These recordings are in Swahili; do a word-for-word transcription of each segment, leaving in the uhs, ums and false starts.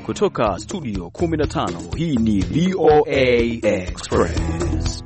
Kutoka studio kumi na tano, hii ni V O A Express.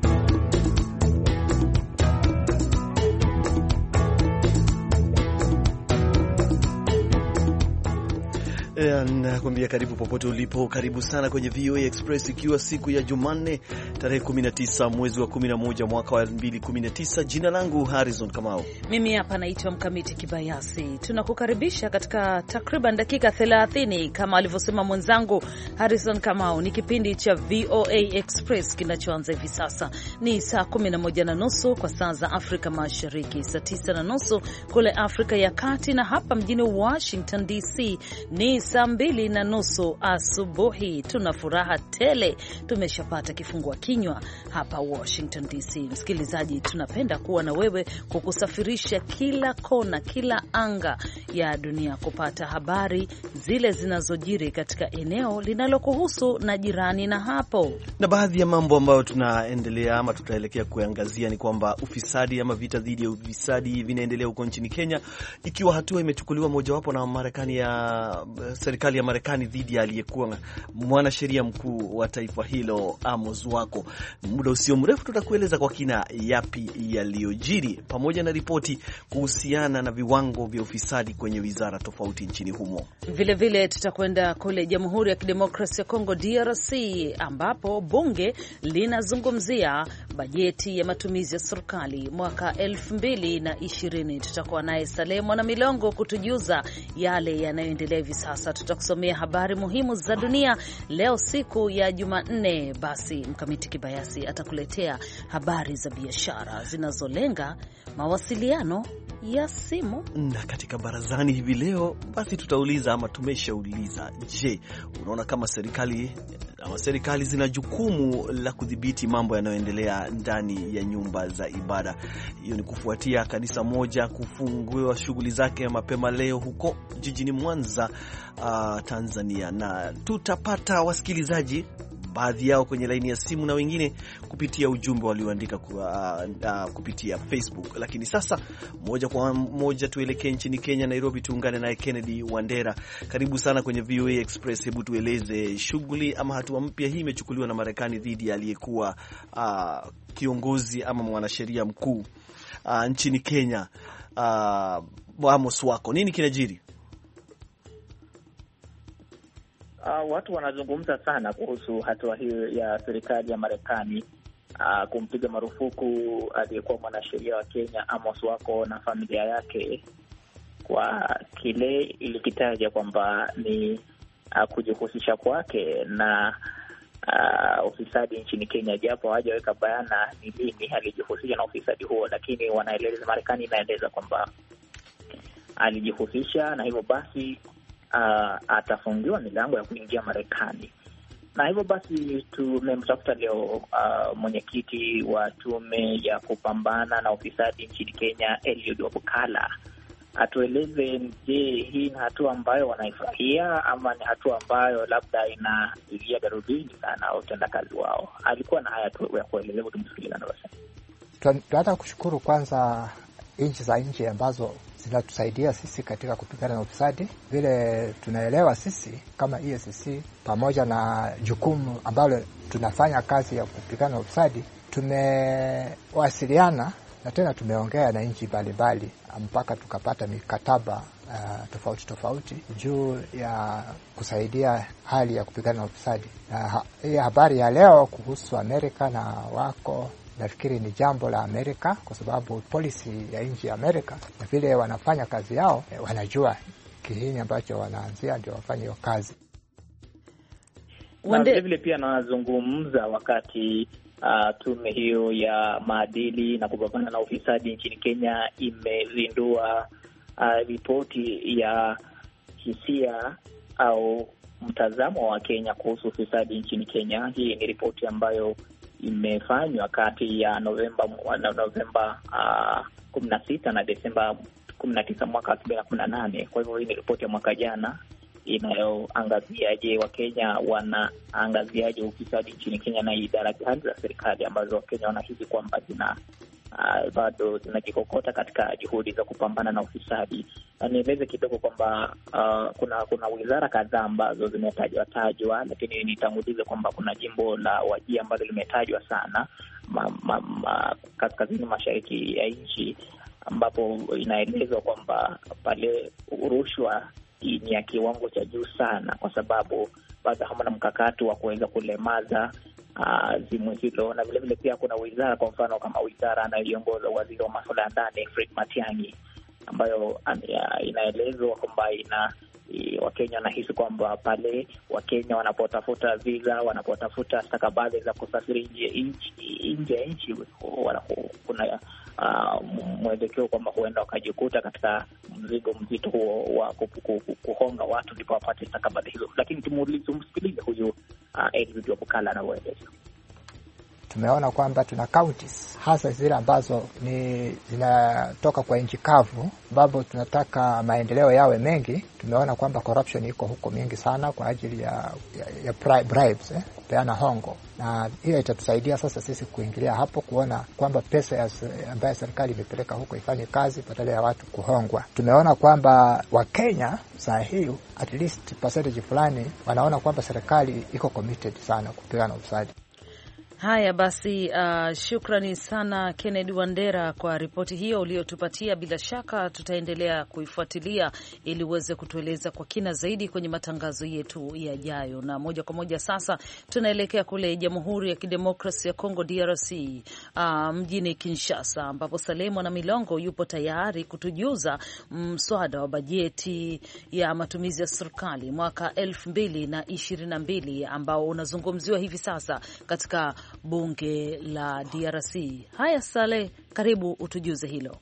Nakwambia karibu popote ulipo, karibu sana kwenye V O A Express, ikiwa siku ya Jumanne tarehe kumi na tisa mwezi wa kumi na moja mwaka wa elfu mbili kumi na tisa. Jina langu Harrison Kamau. Mimi hapa naitwa Mkamiti Kibayasi. Tunakukaribisha katika takriban dakika thelathini kama alivyosema mwenzangu Harrison Kamau. Ni kipindi cha V O A Express kinachoanza hivi sasa. Ni saa kumi na moja na nusu kwa saa za Afrika Mashariki, saa tisa na nusu kule Afrika ya Kati, na hapa mjini Washington D C ni saa mbili na nusu asubuhi. Tuna furaha tele, tumeshapata kifungua kinywa hapa Washington D C. Msikilizaji, tunapenda kuwa na wewe, kukusafirisha kila kona, kila anga ya dunia, kupata habari zile zinazojiri katika eneo linalokuhusu na jirani na hapo. Na baadhi ya mambo ambayo tunaendelea ama tutaelekea kuangazia ni kwamba ufisadi ama vita dhidi ya ufisadi vinaendelea huko nchini Kenya, ikiwa hatua imechukuliwa mojawapo na Marekani ya serikali ya Marekani dhidi ya aliyekuwa mwanasheria mkuu wa taifa hilo Amos Wako. Muda usio mrefu tutakueleza kwa kina yapi yaliyojiri, pamoja na ripoti kuhusiana na viwango vya ufisadi kwenye wizara tofauti nchini humo. Vile vile tutakwenda kule Jamhuri ya Kidemokrasia ya Kongo D R C, ambapo bunge linazungumzia bajeti ya matumizi ya serikali mwaka elfu mbili na ishirini. Tutakuwa naye Salemo na Milongo kutujuza yale yanayoendelea hivi sasa. Tutakusomea habari muhimu za dunia leo siku ya Jumanne. Basi Mkamiti Kibayasi atakuletea habari za biashara zinazolenga mawasiliano ya simu. Na katika barazani hivi leo basi tutauliza ama tumeshauliza, je, unaona kama serikali ama serikali zina jukumu la kudhibiti mambo yanayoendelea ndani ya nyumba za ibada? Hiyo ni kufuatia kanisa moja kufungua shughuli zake mapema leo huko jijini Mwanza, uh, Tanzania. Na tutapata wasikilizaji, baadhi yao kwenye laini ya simu na wengine kupitia ujumbe walioandika kwa, uh, kupitia Facebook. Lakini sasa moja kwa moja tuelekee nchini Kenya, Nairobi, tuungane naye Kennedy Wandera. Karibu sana kwenye V O A Express. Hebu tueleze shughuli ama hatua mpya hii imechukuliwa na Marekani dhidi ya aliyekuwa uh, kiongozi ama mwanasheria mkuu uh, nchini Kenya, uh, Amos Wako. Nini kinajiri? Uh, watu wanazungumza sana kuhusu hatua hiyo ya serikali ya Marekani uh, kumpiga marufuku aliyekuwa mwanasheria wa Kenya Amos Wako na familia yake kwa kile ilikitaja kwamba ni uh, kujihusisha kwake na uh, ufisadi nchini Kenya, japo hawajaweka bayana ni lini alijihusisha na ufisadi huo, lakini wanaeleza, Marekani inaeleza kwamba alijihusisha na hivyo basi Uh, atafungiwa milango ya kuingia Marekani. Na hivyo basi tumemtafuta leo uh, mwenyekiti wa tume ya kupambana na ufisadi nchini Kenya, Eliud Wabukala, atueleze, je, hii ni hatua ambayo wanaifurahia ama ni hatua ambayo labda inaingia darubini sana utendakazi wao. Alikuwa na haya tu ya kueleza, tumsikilize na basi. Tunataka kushukuru kwanza nchi za nje ambazo zinatusaidia sisi katika kupigana na ufisadi. Vile tunaelewa sisi kama E A C C, pamoja na jukumu ambalo tunafanya kazi ya kupigana na ufisadi, tumewasiliana na tena tumeongea na nchi mbalimbali mpaka tukapata mikataba uh, tofauti tofauti juu ya kusaidia hali ya kupigana na ufisadi. Uh, hii habari ya leo kuhusu Amerika na Wako, nafikiri ni jambo la Amerika, kwa sababu policy ya nchi ya Amerika na vile wanafanya kazi yao, wanajua kihini ambacho wanaanzia ndio wafanye hiyo kazi. Na vile vile pia nazungumza wakati uh, tume hiyo ya maadili na kupambana na ufisadi nchini Kenya imezindua uh, ripoti ya hisia au mtazamo wa Kenya kuhusu ufisadi nchini Kenya. Hii ni ripoti ambayo imefanywa kati ya Novemba na Novemba uh, kumi na sita na Desemba kumi na tisa mwaka elfu mbili na kumi na nane. Kwa hivyo hii ni ripoti ya mwaka jana inayoangaziaje Wakenya wanaangaziaje ufisadi nchini Kenya na idara gani za serikali ambazo Wakenya wanahisi kwamba zina uh, bado zinajikokota katika juhudi za kupambana na ufisadi. Na nieleze kidogo kwamba uh, kuna kuna wizara kadhaa ambazo zimetajwa tajwa, lakini nitangulize kwamba kuna jimbo la Wajir ambalo limetajwa sana ma, ma, ma, kaskazini mashariki ya nchi, ambapo inaelezwa kwamba pale rushwa ni ya kiwango cha juu sana, kwa sababu bado hamna mkakati wa kuweza kulemaza uh, zimu hilo. Na vile vile pia kuna wizara, kwa mfano kama wizara anayoongoza waziri wa masuala ya ndani Fred Matiang'i, ambayo uh, inaelezwa kwamba ina Wakenya wanahisi kwamba pale Wakenya wanapotafuta visa, wanapotafuta stakabadhi za kusafiri nje ya nchi, kuna uh, mwelekeo kwamba huenda wakajikuta katika mzigo mzito huo wa kuhonga watu ndipo wapate stakabadhi hizo. Lakini tumsikilize huyu uh, Edward Wabukala anavyoeleza. Tumeona kwamba tuna counties hasa zile ambazo ni zinatoka kwa nchi kavu, ambapo tunataka maendeleo yawe mengi. Tumeona kwamba corruption iko huko mingi sana kwa ajili ya, ya, ya bribes, eh, peana hongo, na hiyo itatusaidia sasa sisi kuingilia hapo kuona kwamba pesa ya, ambayo serikali imepeleka huko ifanye kazi badala ya watu kuhongwa. Tumeona kwamba Wakenya saa hii at least percentage fulani wanaona kwamba serikali iko committed sana kupigana ufisadi. Haya basi, uh, shukrani sana Kennedy Wandera kwa ripoti hiyo uliyotupatia. Bila shaka tutaendelea kuifuatilia ili uweze kutueleza kwa kina zaidi kwenye matangazo yetu yajayo. Na moja kwa moja sasa tunaelekea kule Jamhuri ya Kidemokrasia ya Kongo D R C, uh, mjini Kinshasa, ambapo Salemo na Milongo yupo tayari kutujuza mswada wa bajeti ya matumizi ya serikali mwaka elfu mbili na ishirini na mbili ambao unazungumziwa hivi sasa katika bunge la D R C. Haya Sale, karibu utujuze hilo.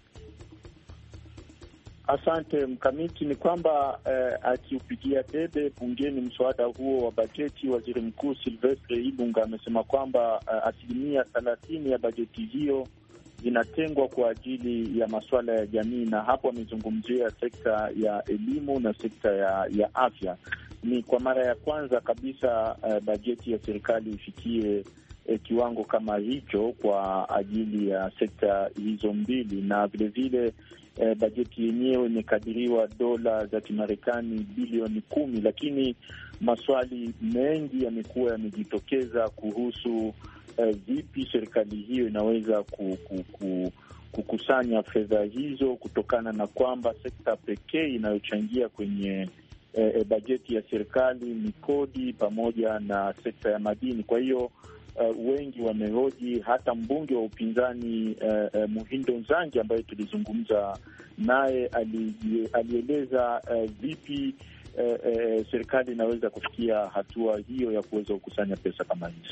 Asante Mkamiti. Ni kwamba eh, akiupigia debe bungeni mswada huo wa bajeti, waziri mkuu Silvestre Ilunga amesema kwamba eh, asilimia thelathini ya bajeti hiyo zinatengwa kwa ajili ya masuala ya jamii, na hapo amezungumzia sekta ya elimu na sekta ya, ya afya. Ni kwa mara ya kwanza kabisa eh, bajeti ya serikali ifikie E, kiwango kama hicho kwa ajili ya sekta hizo mbili. Na vile vile e, bajeti yenyewe imekadiriwa dola za Kimarekani bilioni kumi, lakini maswali mengi yamekuwa yamejitokeza kuhusu e, vipi serikali hiyo inaweza ku, ku, ku, kukusanya fedha hizo, kutokana na kwamba sekta pekee inayochangia kwenye e, e, bajeti ya serikali ni kodi pamoja na sekta ya madini. Kwa hiyo Uh, wengi wamehoji, hata mbunge wa upinzani uh, uh, Muhindo Nzangi ambaye tulizungumza naye alieleza uh, vipi uh, uh, serikali inaweza kufikia hatua hiyo ya kuweza kukusanya pesa kama hizo.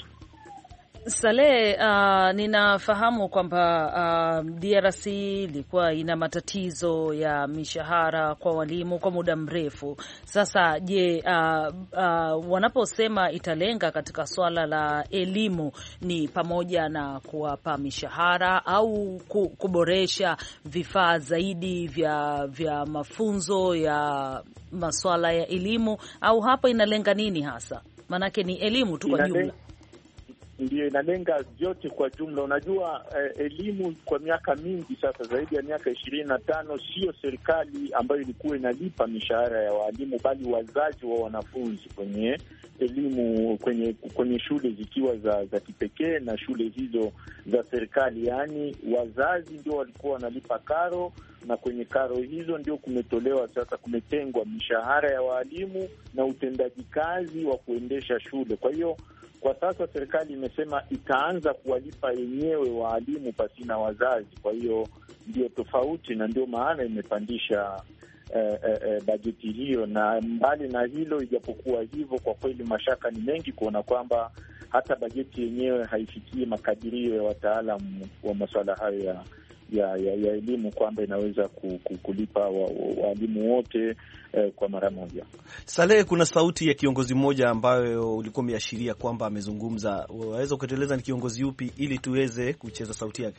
Saleh, uh, ninafahamu kwamba uh, D R C ilikuwa ina matatizo ya mishahara kwa walimu kwa muda mrefu. Sasa je, uh, uh, wanaposema italenga katika swala la elimu, ni pamoja na kuwapa mishahara au kuboresha vifaa zaidi vya vya mafunzo ya masuala ya elimu, au hapa inalenga nini hasa? Manake ni elimu tu kwa jumla. Ndiyo, inalenga vyote kwa jumla. Unajua eh, elimu kwa miaka mingi sasa, zaidi ya miaka ishirini na tano, sio serikali ambayo ilikuwa inalipa mishahara ya walimu, bali wazazi wa wanafunzi kwenye elimu, kwenye kwenye shule zikiwa za za kipekee na shule hizo za serikali. Yaani wazazi ndio walikuwa wanalipa karo, na kwenye karo hizo ndio kumetolewa sasa, kumetengwa mishahara ya walimu na utendaji kazi wa kuendesha shule. Kwa hiyo kwa sasa serikali imesema itaanza kuwalipa yenyewe waalimu pasina wazazi. Kwa hiyo ndio tofauti, na ndio maana imepandisha eh, eh, bajeti hiyo. Na mbali na hilo, ijapokuwa hivyo, kwa kweli mashaka ni mengi kuona kwamba hata bajeti yenyewe haifikii makadirio ya wataalamu wa masuala hayo ya ya ya, ya elimu, kwamba inaweza kulipa walimu wa wote eh, kwa mara moja. Saleh, kuna sauti ya kiongozi mmoja ambayo ulikuwa umeashiria kwamba amezungumza. Waweza kutueleza ni kiongozi yupi ili tuweze kucheza sauti yake?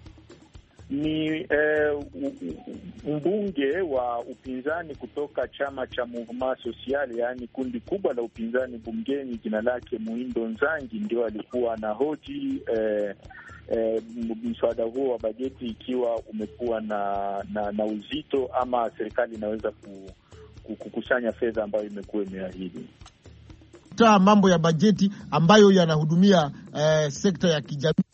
Ni eh, mbunge wa upinzani kutoka chama cha Mouvement Social, yaani kundi kubwa la upinzani bungeni, jina lake Muhindo Nzangi, ndio alikuwa na hoji eh, eh, mswada huo wa bajeti ikiwa umekuwa na, na, na uzito, ama serikali inaweza kukusanya fedha ambayo imekuwa imeahidi. Ta mambo ya bajeti ambayo yanahudumia eh, sekta ya kijamii.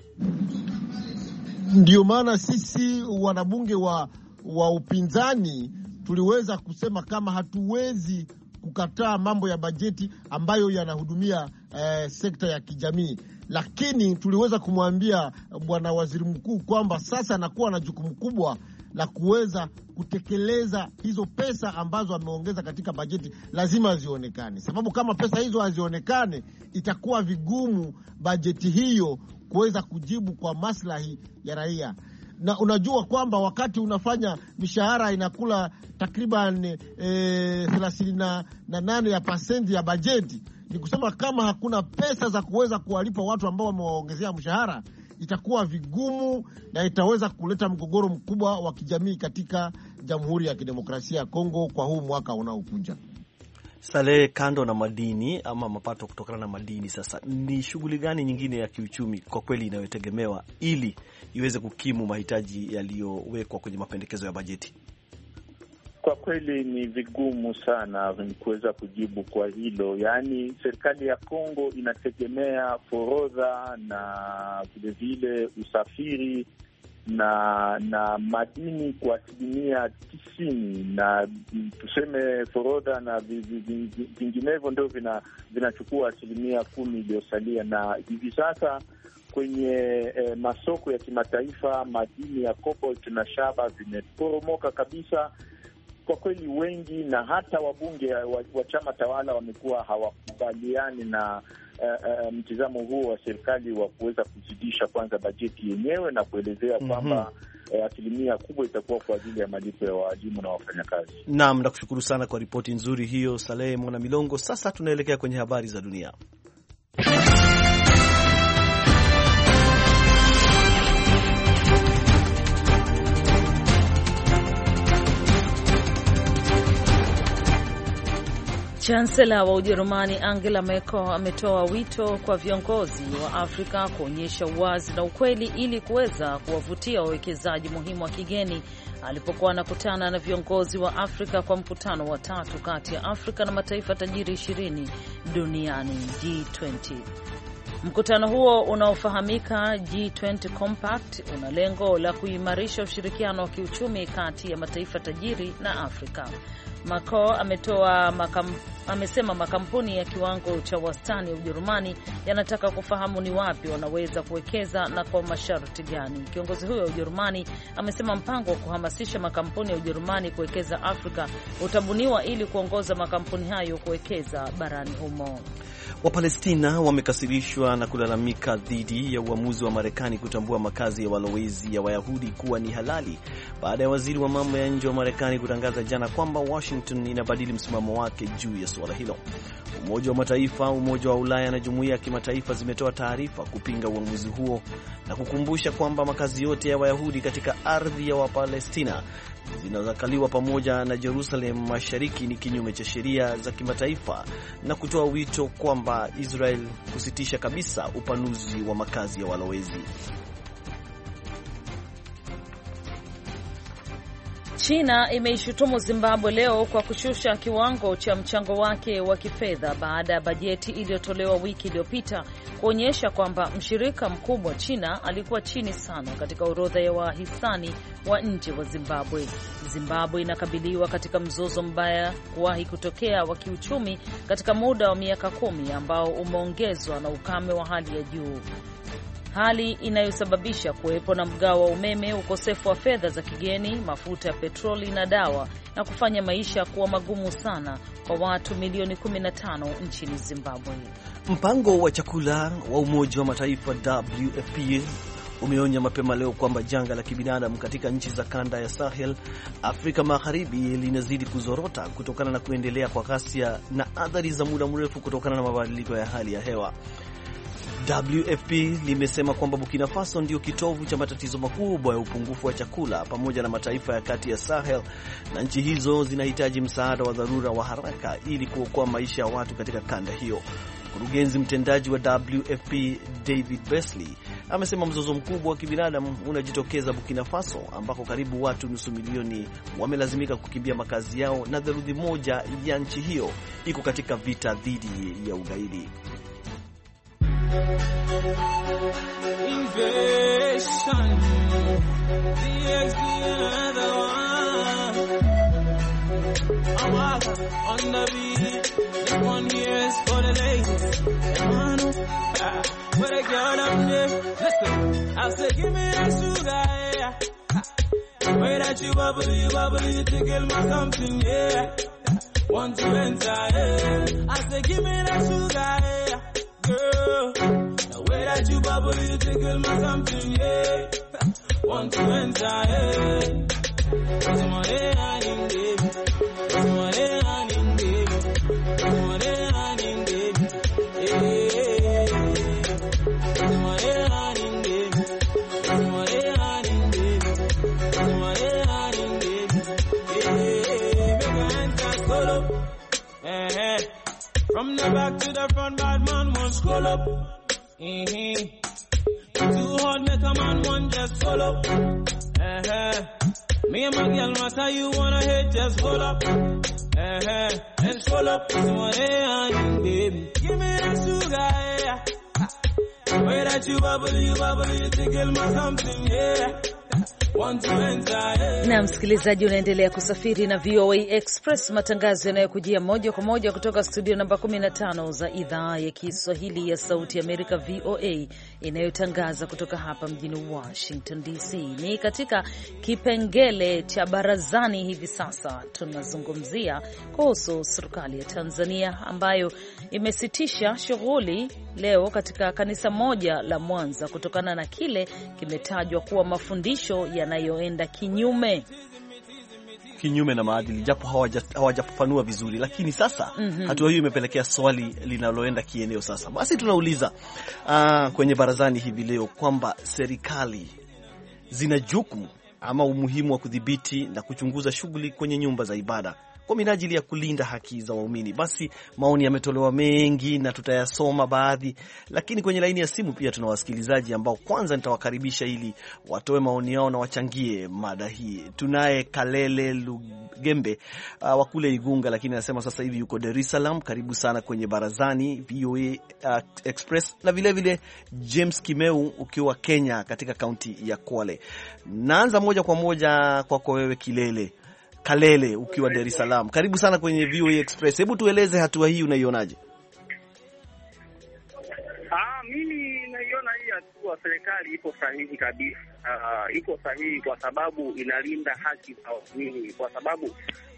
Ndio maana sisi wanabunge wa, wa upinzani tuliweza kusema kama hatuwezi kukataa mambo ya bajeti ambayo yanahudumia eh, sekta ya kijamii, lakini tuliweza kumwambia bwana waziri mkuu kwamba sasa anakuwa na jukumu kubwa la kuweza kutekeleza hizo pesa ambazo ameongeza katika bajeti, lazima zionekane, sababu kama pesa hizo hazionekane itakuwa vigumu bajeti hiyo kuweza kujibu kwa maslahi ya raia. Na unajua kwamba wakati unafanya mishahara inakula takriban eh, thelathini na nane ya pasenti ya bajeti, ni kusema kama hakuna pesa za kuweza kuwalipa watu ambao wamewaongezea mshahara, itakuwa vigumu na itaweza kuleta mgogoro mkubwa wa kijamii katika Jamhuri ya Kidemokrasia ya Kongo kwa huu mwaka unaokuja. Saleh, kando na madini ama mapato kutokana na madini, sasa ni shughuli gani nyingine ya kiuchumi kwa kweli inayotegemewa ili iweze kukimu mahitaji yaliyowekwa kwenye mapendekezo ya bajeti? Kwa kweli ni vigumu sana kuweza kujibu kwa hilo. Yaani serikali ya Kongo inategemea forodha na vile vile usafiri na na madini kwa asilimia tisini, na tuseme forodha na vinginevyo ndio vina vinachukua asilimia kumi iliyosalia. Na hivi sasa kwenye eh, masoko ya kimataifa madini ya cobalt na shaba vimeporomoka kabisa. Kwa kweli wengi na hata wabunge wa, wa chama tawala wamekuwa hawakubaliani na uh, uh, mtizamo huo wa serikali wa kuweza kuzidisha kwanza bajeti yenyewe na kuelezea kwamba mm-hmm. uh, asilimia kubwa itakuwa kwa ajili ya malipo ya walimu na wafanyakazi. Naam, nakushukuru sana kwa ripoti nzuri hiyo Saleh Mwana Milongo. Sasa tunaelekea kwenye habari za dunia. Chancellor wa Ujerumani Angela Merkel ametoa wito kwa viongozi wa Afrika kuonyesha uwazi na ukweli ili kuweza kuwavutia wawekezaji muhimu wa kigeni alipokuwa anakutana na viongozi wa Afrika kwa mkutano wa tatu kati ya Afrika na mataifa tajiri ishirini duniani G twenty. Mkutano huo unaofahamika G twenty Compact una lengo la kuimarisha ushirikiano wa kiuchumi kati ya mataifa tajiri na Afrika. Merkel ametoa makam, amesema makampuni ya kiwango cha wastani ya Ujerumani yanataka kufahamu ni wapi wanaweza kuwekeza na kwa masharti gani. Kiongozi huyo wa Ujerumani amesema mpango wa kuhamasisha makampuni ya Ujerumani kuwekeza Afrika utabuniwa ili kuongoza makampuni hayo kuwekeza barani humo. Wapalestina wamekasirishwa na kulalamika dhidi ya uamuzi wa Marekani kutambua makazi ya walowezi ya Wayahudi kuwa ni halali baada ya waziri wa mambo ya nje wa Marekani kutangaza jana kwamba Washington inabadili msimamo wake juu ya suala hilo. Umoja wa Mataifa, Umoja wa Ulaya na Jumuiya ya Kimataifa zimetoa taarifa kupinga uamuzi huo na kukumbusha kwamba makazi yote ya Wayahudi katika ardhi ya Wapalestina zinazokaliwa pamoja na Jerusalem Mashariki ni kinyume cha sheria za kimataifa na kutoa wito kwamba Israel kusitisha kabisa upanuzi wa makazi ya walowezi. China imeishutumu Zimbabwe leo kwa kushusha kiwango cha mchango wake wa kifedha baada ya bajeti iliyotolewa wiki iliyopita kuonyesha kwamba mshirika mkubwa China alikuwa chini sana katika orodha ya wahisani wa nje wa Zimbabwe. Zimbabwe inakabiliwa katika mzozo mbaya kuwahi kutokea wa kiuchumi katika muda wa miaka kumi ambao umeongezwa na ukame wa hali ya juu, hali inayosababisha kuwepo na mgao wa umeme, ukosefu wa fedha za kigeni, mafuta ya petroli na dawa, na kufanya maisha kuwa magumu sana kwa watu milioni kumi na tano nchini Zimbabwe. Mpango wa chakula wa Umoja wa Mataifa W F P umeonya mapema leo kwamba janga la kibinadamu katika nchi za kanda ya Sahel, Afrika Magharibi linazidi kuzorota kutokana na kuendelea kwa ghasia na athari za muda mrefu kutokana na mabadiliko ya hali ya hewa. W F P limesema kwamba Burkina Faso ndio kitovu cha matatizo makubwa ya upungufu wa chakula pamoja na mataifa ya kati ya Sahel, na nchi hizo zinahitaji msaada wa dharura wa haraka ili kuokoa maisha ya watu katika kanda hiyo. Mkurugenzi mtendaji wa W F P David Beasley amesema mzozo mkubwa wa kibinadamu unajitokeza Burkina Faso, ambako karibu watu nusu milioni wamelazimika kukimbia makazi yao na theluthi moja ya nchi hiyo iko katika vita dhidi ya ugaidi. Invasion, I'm out on the beat. This one here is for the ladies. Ah, where the girl down there? Listen, I said, give me that sugar, yeah. The way that you bubble, you bubble, you tickle my something, yeah. Want to enter, yeah. I said, give me that sugar, yeah. Girl, the way that you bubble, you tickle my something, yeah. Want to enter, yeah. Cause I'm on it, I ain't baby. Cause I'm on it, I ain't baby. Cause I'm on it, I ain't baby. Yeah. Cause I'm on it, I ain't baby. Cause I'm on it, I ain't baby. Cause I'm on it, I ain't baby. Yeah. Make a enter solo. Eh. From the back to the front, bad man won't scroll up. Mm-hmm. Too hard, make a man one just solo. Eh. Me and my girl, matter you wanna hit, just hold up. Uh-huh. And scroll up this one, hey, baby. Give me that sugar, yeah. The way that you bubble, you bubble, you tickle my something, yeah. Na msikilizaji, unaendelea kusafiri na V O A Express, matangazo yanayokujia moja kwa moja kutoka studio namba kumi na tano za idhaa ya Kiswahili ya Sauti ya Amerika V O A, inayotangaza kutoka hapa mjini Washington D C. Ni katika kipengele cha barazani. Hivi sasa tunazungumzia kuhusu serikali ya Tanzania ambayo imesitisha shughuli leo katika kanisa moja la Mwanza kutokana na kile kimetajwa kuwa mafundisho yanayoenda kinyume kinyume na maadili, japo hawajafafanua vizuri, lakini sasa mm -hmm. hatua hiyo imepelekea swali linaloenda kieneo sasa. Basi tunauliza aa, kwenye barazani hivi leo kwamba serikali zina jukumu ama umuhimu wa kudhibiti na kuchunguza shughuli kwenye nyumba za ibada kwa minajili ya kulinda haki za waumini. Basi maoni yametolewa mengi na tutayasoma baadhi, lakini kwenye laini ya simu pia tuna wasikilizaji ambao kwanza nitawakaribisha ili watoe maoni yao na wachangie mada hii. Tunaye Kalele Lugembe uh, wa kule Igunga, lakini anasema sasa hivi yuko Dar es Salaam. Karibu sana kwenye barazani V O A uh, Express. Na vile vile James Kimeu ukiwa Kenya katika kaunti ya Kwale. Naanza moja kwa moja kwako wewe Kilele Kalele ukiwa Dar es Salaam. Karibu sana kwenye V O A Express. Hebu tueleze hatua hii unaionaje? Ah, mimi naiona hii hatua serikali iko sahihi kabisa. Uh, iko sahihi kwa sababu inalinda haki za waumini, kwa sababu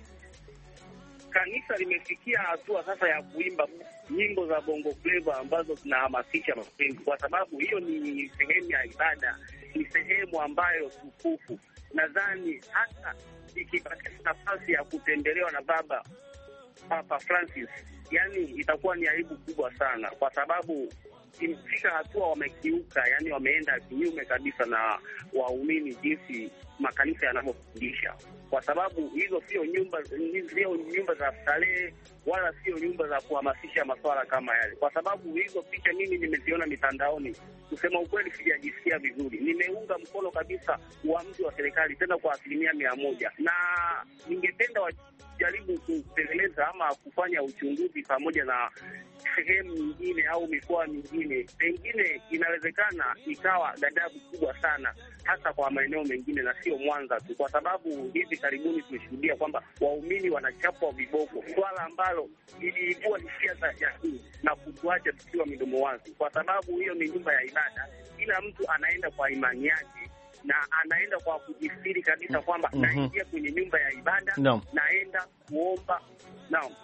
kanisa limefikia hatua sasa ya kuimba nyimbo za Bongo Flava ambazo zinahamasisha mapenzi, kwa sababu hiyo ni sehemu ya ibada, ni sehemu ambayo tukufu. Nadhani hata ikipata nafasi ya kutembelewa na baba Papa Francis, yani itakuwa ni aibu kubwa sana, kwa sababu imefika hatua wamekiuka, yani wameenda kinyume kabisa na waumini jinsi makanisa yanavyofundisha, kwa sababu hizo sio nyumba sio nyumba za starehe wala sio nyumba za kuhamasisha masuala kama yale. Kwa sababu hizo picha mimi nimeziona mitandaoni, kusema ukweli sijajisikia vizuri. Nimeunga mkono kabisa uamuzi wa serikali tena kwa asilimia mia moja, na ningependa wajaribu kupeleleza ama kufanya uchunguzi pamoja na sehemu nyingine au mikoa mingine. Pengine inawezekana ikawa ghadhabu kubwa sana hasa kwa maeneo mengine na sio Mwanza tu, kwa sababu hivi karibuni tumeshuhudia kwamba waumini wanachapwa viboko, swala ambalo iliibua hisia za jamii na kutuacha tukiwa midomo wazi, kwa sababu hiyo ni nyumba ya ibada. Kila mtu anaenda kwa imani yake na anaenda kwa kujisiri kabisa kwamba mm -hmm. naingia kwenye nyumba ya ibada no. naenda kuomba naam.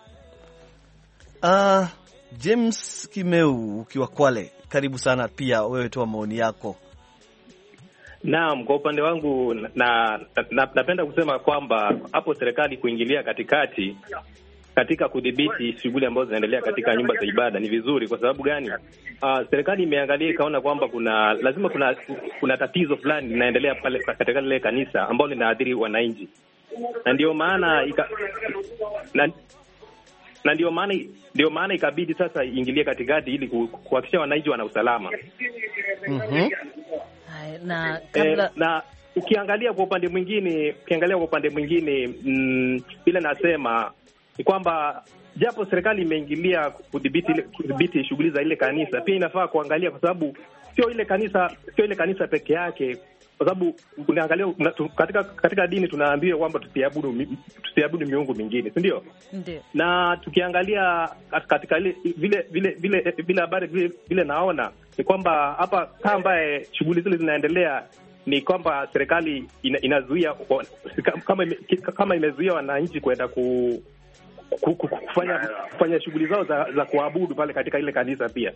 Ah, uh, James Kimeu ukiwa Kwale, karibu sana pia wewe, toa maoni yako. Naam, kwa upande wangu na, na, na napenda kusema kwamba hapo serikali kuingilia katikati katika kudhibiti shughuli ambazo zinaendelea katika nyumba za ibada ni vizuri. Kwa sababu gani? Uh, serikali imeangalia ikaona kwamba kuna lazima kuna kuna tatizo fulani linaendelea pale katika ile kanisa ambalo linaathiri wananchi, na ndio maana ika, na, na ndio maana ndio maana ikabidi sasa iingilie katikati ili kuhakikisha wananchi wana usalama. Mhm. Na kabla eh, na ukiangalia kwa upande mwingine, ukiangalia kwa upande mwingine mm, vile nasema ni kwamba japo serikali imeingilia kudhibiti kudhibiti shughuli za ile kanisa, pia inafaa kuangalia, kwa sababu sio ile kanisa sio ile kanisa peke yake, kwa sababu unaangalia katika katika dini tunaambiwa kwamba tusiabudu tusiabudu miungu mingine, si ndio? Ndio. Na tukiangalia katika ile vile vile vile vile habari vile, vile naona ni kwamba hapa kama ambaye shughuli zile zinaendelea ni kwamba serikali ina, inazuia kama kama imezuia wananchi kwenda ku, ku, ku, kufanya kufanya shughuli zao za, za kuabudu pale katika ile kanisa pia.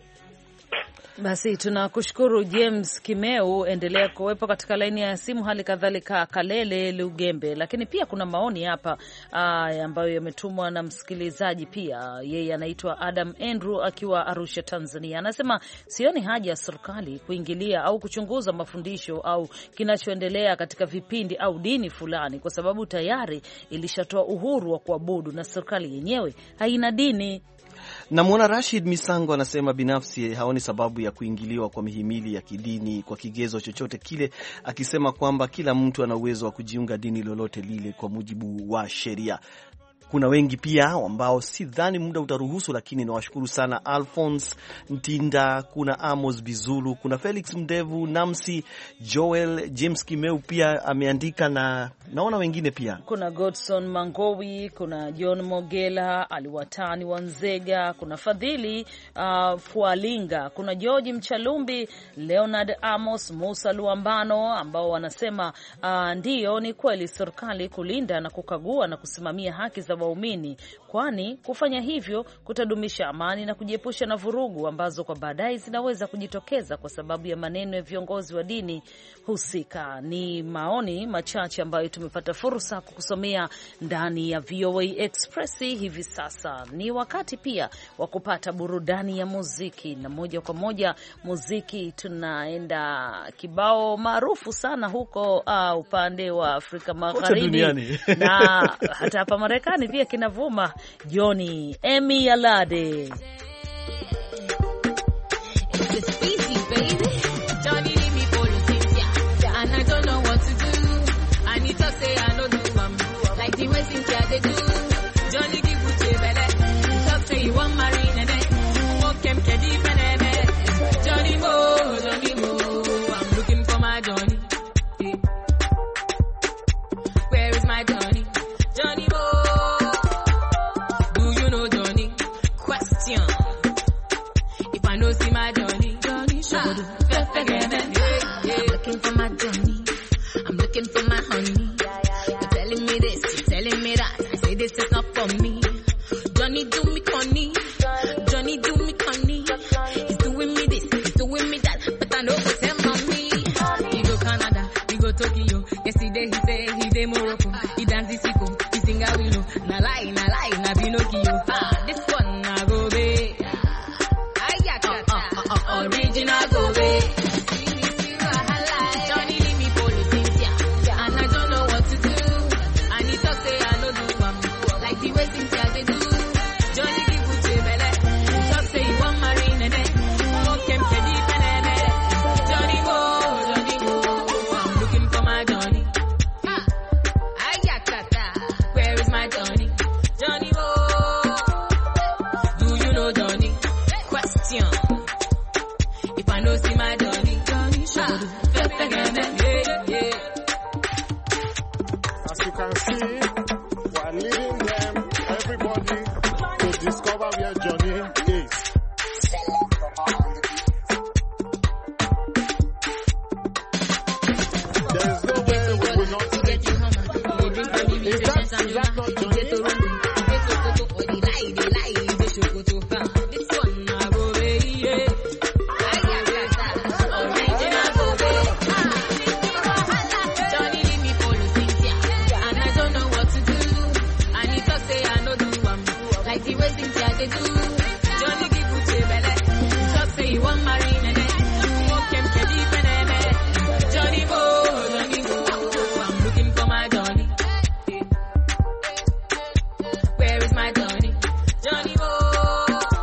Basi tunakushukuru James Kimeu, endelea kuwepo katika laini ya simu, hali kadhalika Kalele Lugembe. Lakini pia kuna maoni hapa uh, ambayo yametumwa na msikilizaji pia. Yeye anaitwa Adam Andrew akiwa Arusha, Tanzania. Anasema sioni haja ya serikali kuingilia au kuchunguza mafundisho au kinachoendelea katika vipindi au dini fulani, kwa sababu tayari ilishatoa uhuru wa kuabudu na serikali yenyewe haina dini. Namwona Rashid Misango anasema binafsi haoni sababu ya kuingiliwa kwa mihimili ya kidini kwa kigezo chochote kile, akisema kwamba kila mtu ana uwezo wa kujiunga dini lolote lile kwa mujibu wa sheria. Kuna wengi pia ambao si dhani muda utaruhusu, lakini nawashukuru sana Alphonse Ntinda, kuna Amos Bizulu, kuna Felix Mdevu, Namsi Joel, James Kimeu pia ameandika, na naona wengine pia. Kuna Godson Mangowi, kuna John Mogela, Aliwatani Wanzega, kuna Fadhili uh, Fualinga, kuna George Mchalumbi, Leonard Amos, Musa Luambano, ambao wanasema uh, ndio ni kweli serikali kulinda na kukagua na kusimamia haki za waumini, kwani kufanya hivyo kutadumisha amani na kujiepusha na vurugu ambazo kwa baadaye zinaweza kujitokeza kwa sababu ya maneno ya viongozi wa dini husika. Ni maoni machache ambayo tumepata fursa kukusomea ndani ya V O A Express hivi sasa. Ni wakati pia wa kupata burudani ya muziki, na moja kwa moja muziki tunaenda kibao maarufu sana huko uh, upande wa Afrika Magharibi na hata hapa Marekani pia kinavuma. Johnny Emi Alade.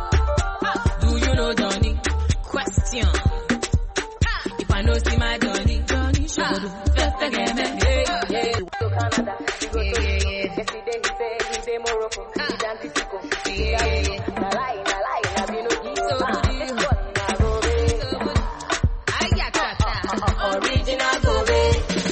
If I know see my Johnny Canada. We go to yesterday he say he dey Morocco. He dance Mexico. Yeah, yeah. Na lie, na lie, na be no give. So good. Na Gobe. So good. I got that. Original Gobe.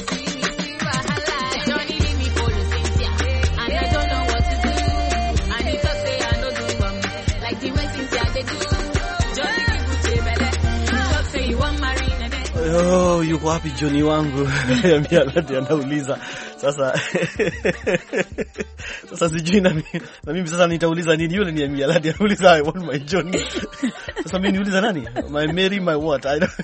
Johnny leave me for Cynthia. And I don't know what to do. And he just say I no do um, like the way Cynthia they do. Johnny people say bele. Just say you want marry. Oh, yuko wapi Johnny wangu? Mialadi anauliza. Sasa sasa sijui na mimi na mimi sasa nitauliza nini yule ni Mialadi anauliza I want my Johnny. Sasa mimi niuliza nani? My Mary my what? I don't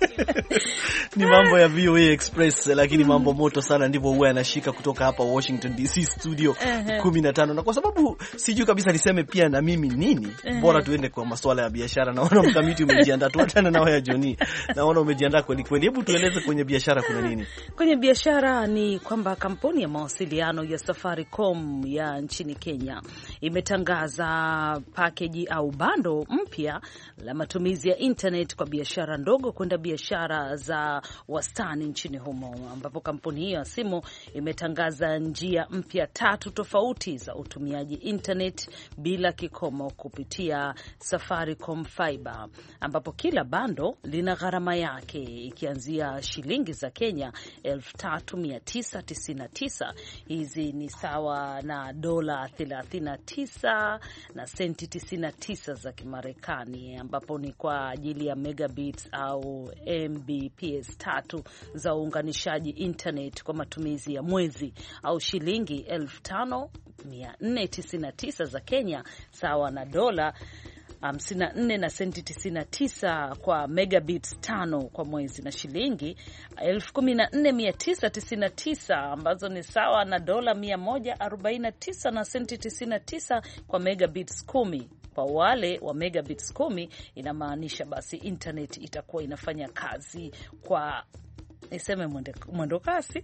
ni mambo ya V O A Express, lakini mambo moto sana ndivyo huwa yanashika kutoka hapa Washington D C studio kumi na tano. Na kwa sababu sijui kabisa niseme pia na mimi nini, bora tuende kwa masuala ya biashara. Naona mkamiti umejiandaa, tuachane na wewe Johnny. Naona umejiandaa kweli kweli. Hebu tueleze kwenye biashara kuna nini? Kwenye biashara ni kwamba kampuni ya mawasiliano ya Safaricom ya nchini Kenya imetangaza package au bando mpya la matumizi ya internet kwa biashara ndogo kwenda biashara za wastani nchini humo, ambapo kampuni hiyo ya simu imetangaza njia mpya tatu tofauti za utumiaji internet bila kikomo kupitia Safaricom Fiber, ambapo kila bando lina gharama yake ikianzia shilingi za Kenya elfu tatu mia tisa tisini na tisa. Hizi ni sawa na dola thelathini na tisa na senti tisini na tisa za Kimarekani, ambapo ni kwa ajili ya megabits au M B P S tatu za uunganishaji internet kwa matumizi ya mwezi, au shilingi elfu tano mia nne tisini na tisa za Kenya sawa na dola hamsini na nne na senti tisini na tisa kwa megabits tano kwa mwezi, na shilingi elfu kumi na nne mia tisa tisini na tisa ambazo ni sawa na dola mia moja arobaini na tisa na senti tisini na tisa kwa megabits kumi. Kwa wale wa megabits kumi inamaanisha basi internet itakuwa inafanya kazi kwa niseme mwendo kasi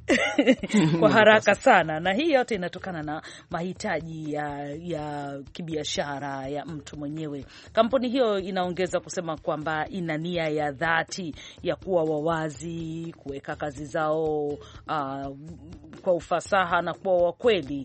kwa haraka sana, na hii yote inatokana na mahitaji ya, ya kibiashara ya mtu mwenyewe. Kampuni hiyo inaongeza kusema kwamba ina nia ya dhati ya kuwa wawazi, kuweka kazi zao uh, kwa ufasaha na kuwa wakweli,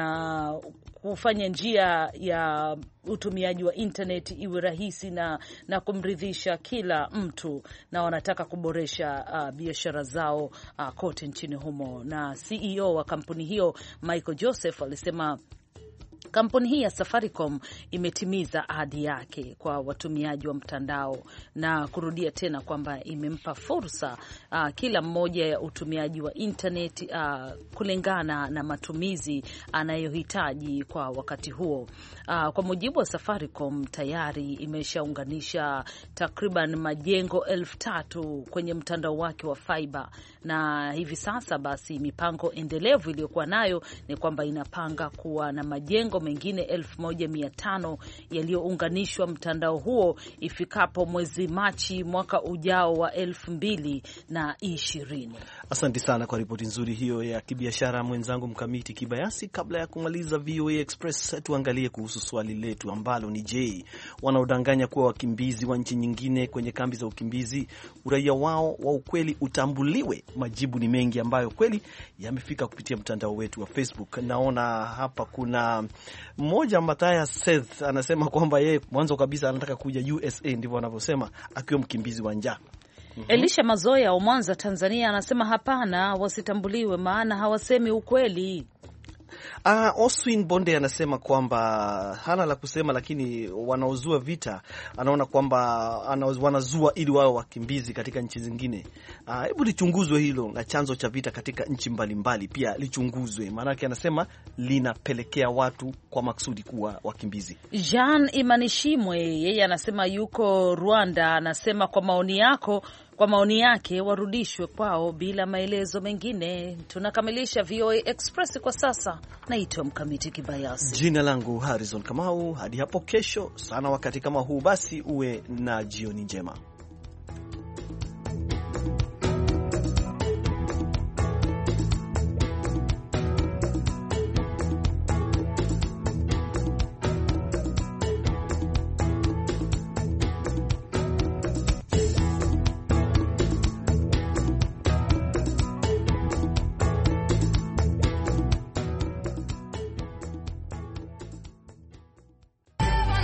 na kufanya njia ya utumiaji wa internet iwe rahisi na, na kumridhisha kila mtu, na wanataka kuboresha uh, biashara zao uh, kote nchini humo. Na C E O wa kampuni hiyo Michael Joseph alisema kampuni hii ya Safaricom imetimiza ahadi yake kwa watumiaji wa mtandao, na kurudia tena kwamba imempa fursa uh, kila mmoja ya utumiaji wa internet uh, kulingana na matumizi anayohitaji kwa wakati huo. Uh, kwa mujibu wa Safaricom tayari imeshaunganisha takriban majengo elfu tatu kwenye mtandao wake wa fiber, na hivi sasa basi mipango endelevu iliyokuwa nayo ni kwamba inapanga kuwa na majengo mengine elfu moja mia tano yaliyounganishwa mtandao huo ifikapo mwezi Machi mwaka ujao wa elfu mbili na ishirini. Asante sana kwa ripoti nzuri hiyo ya kibiashara mwenzangu Mkamiti Kibayasi. Kabla ya kumaliza V O A Express, tuangalie kuhusu swali letu ambalo ni je, wanaodanganya kuwa wakimbizi wa nchi nyingine kwenye kambi za ukimbizi uraia wao wa ukweli utambuliwe? Majibu ni mengi ambayo kweli yamefika kupitia mtandao wetu wa Facebook. Naona hapa kuna mmoja, Mathias Seth, anasema kwamba yeye mwanzo kabisa anataka kuja U S A, ndivyo anavyosema, akiwa mkimbizi wa njaa. Mm-hmm. Elisha Mazoya wa Mwanza, Tanzania anasema hapana, wasitambuliwe maana hawasemi ukweli. Uh, Oswin Bonde anasema kwamba hana la kusema, lakini wanaozua vita anaona kwamba wanazua ili wao wakimbizi katika nchi zingine. Hebu uh, lichunguzwe hilo, na chanzo cha vita katika nchi mbalimbali pia lichunguzwe, maana yake anasema linapelekea watu kwa maksudi kuwa wakimbizi. Jean Imanishimwe yeye anasema yuko Rwanda, anasema kwa maoni yako Kwa maoni yake warudishwe kwao bila maelezo mengine. Tunakamilisha V O A Express kwa sasa. Naitwa Mkamiti Kibayasi. Jina langu Harrison Kamau. Hadi hapo kesho sana wakati kama huu, basi uwe na jioni njema.